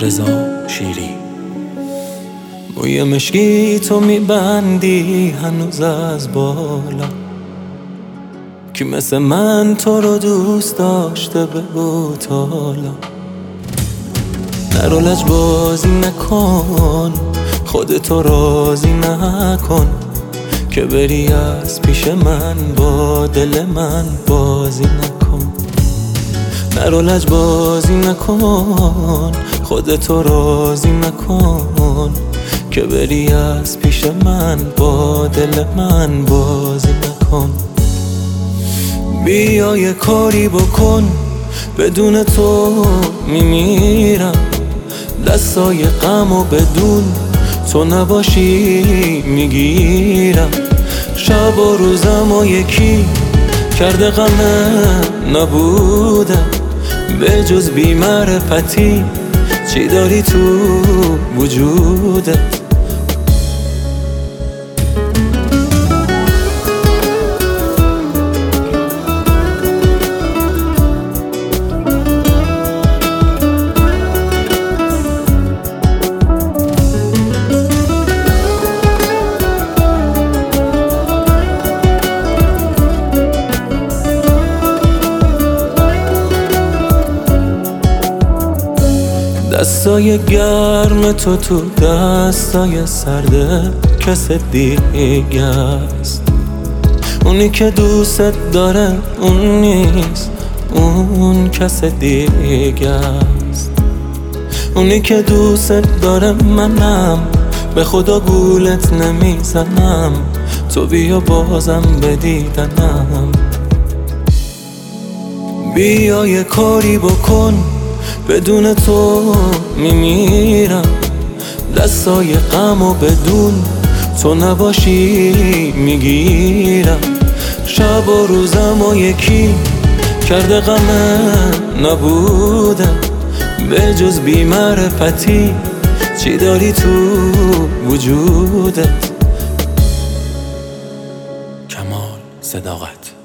رضا شیری. موی مشکی تو میبندی هنوز از بالا، کی مثل من تو رو دوست داشته بگو تالا. نرو لجبازی نکن، خودتو راضی نکن، که بری از پیش من با دل من بازی نکن. نرو لجبازی نکن، خودتو راضی نکن، که بری از پیش من با دل من بازی نکن. بیا یه کاری بکن، بدون تو میمیرم. دستای غم و بدون تو نباشی میگیرم. شب و روزم و یکی کرده غمه نبودم، به جز بی‌معرفتی چی داری تو وجودت؟ دستای گرم تو دستای سرده کس دیگه است. اونی که دوست داره اون نیست، اون کس دیگه است. اونی که دوست داره منم، به خدا گولت نمیزنم، تو بیا بازم به دیدنم. بیا یه کاری بکن، بدون تو میمیرم. دستای غم و بدون تو نباشی میگیرم. شب و روزم و یکی کرده غمه نبودم، به جز بی‌معرفتی چی داری تو وجودت؟ کمال صداقت.